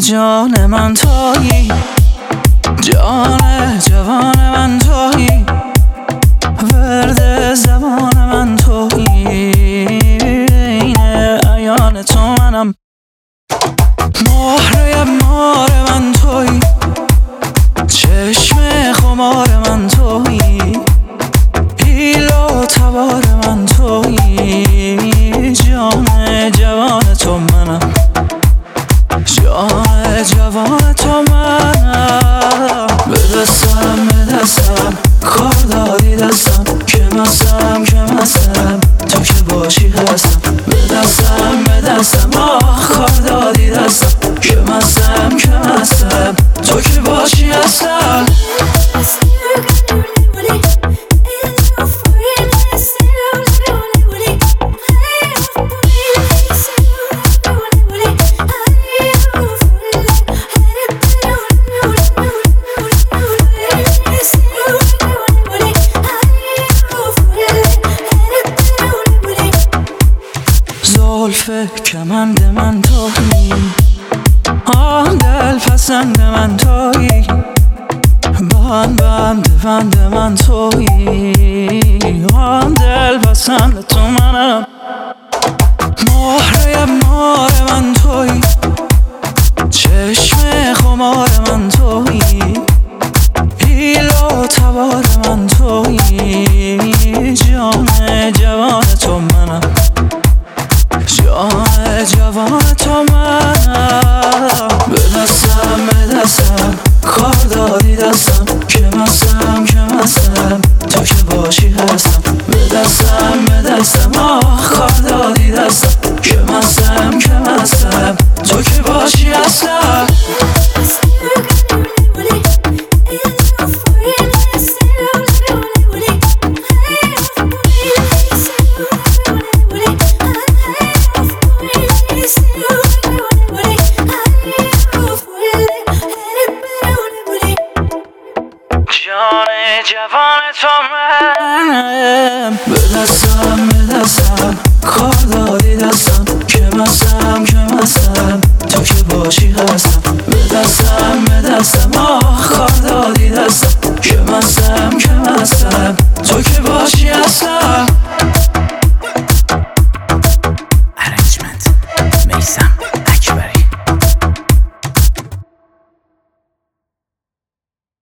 جان من تویی، جان جوان من تویی، ورد زمان من تویی، این عیان تو منم، مهره مار من تویی، چشم خمار من تویی، حیل و تبار من تویی، جان جوان تو منم، جان جوان تو منم. به دستم کار دادی دستم، که مستم تو که باشی هستم. به دستم کار دادی دستم، که مستم تو که باشی هستم. زلف کمند من تویی، آن دل پسند من تویی، بند من تویی، آن دل پسند تو منم، مهره مار من تویی، چشم خمار من تویی، حیل و تبار من تویی، جان جوان تو منم، جان جوان تو منم. به دستم کار دادی دستم، که مستم تو که باشی هستم. به دستم کار دادی دستم، که مستم تو که باشی هستم. جان جوان تو منم. به دستم کار دادی دستم، که مستم تو که باشی هستم. به دستم